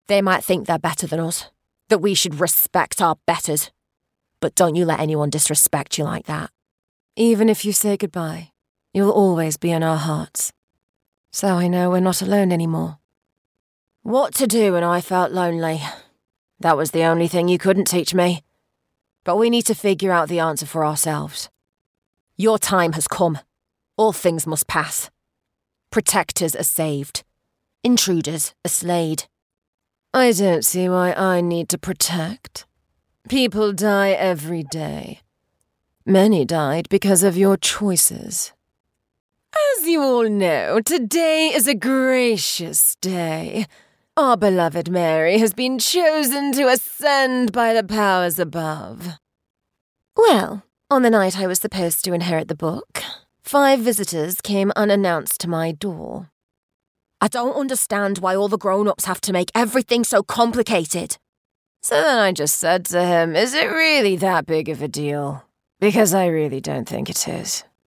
They might think they're better than us, that we should respect our betters. But don't you let anyone disrespect you like that. Even if you say goodbye, you'll always be in our hearts. So I know we're not alone anymore. What to do when I felt lonely? That was the only thing you couldn't teach me. But we need to figure out the answer for ourselves. Your time has come. All things must pass. Protectors are saved. Intruders are slayed. I don't see why I need to protect. People die every day. Many died because of your choices. As you all know, today is a gracious day. Our beloved Mary has been chosen to ascend by the powers above. Well, on the night I was supposed to inherit the book, 5 visitors came unannounced to my door. I don't understand why all the grown-ups have to make everything so complicated. So then I just said to him, is it really that big of a deal? Because I really don't think it is.